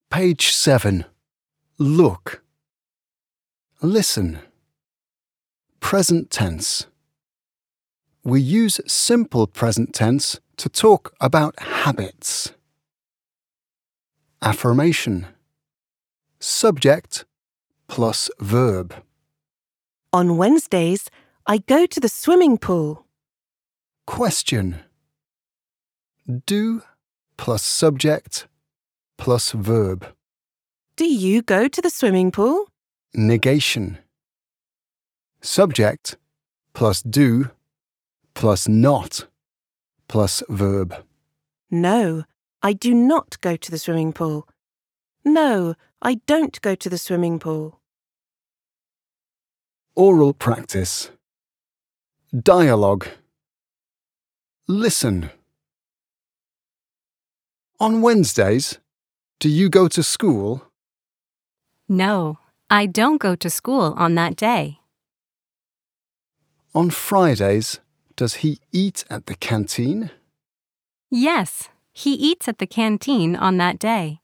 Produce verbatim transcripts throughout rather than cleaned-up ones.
Page seven. Look. Listen. Present tense. We use simple present tense to talk about habits. Affirmation. Subject plus verb. On Wednesdays, I go to the swimming pool. Question. Do plus subject plus verb. Do you go to the swimming pool? Negation. Subject plus do plus not plus verb. No, I do not go to the swimming pool. No, I don't go to the swimming pool. Oral practice. Dialogue. Listen. On Wednesdays, do you go to school? No, I don't go to school on that day. On Fridays, does he eat at the canteen? Yes, he eats at the canteen on that day.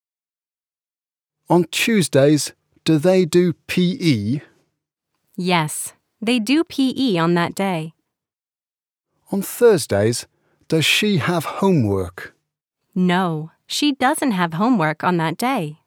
On Tuesdays, do they do P E? Yes, they do P E on that day. On Thursdays, does she have homework? No, she doesn't have homework on that day.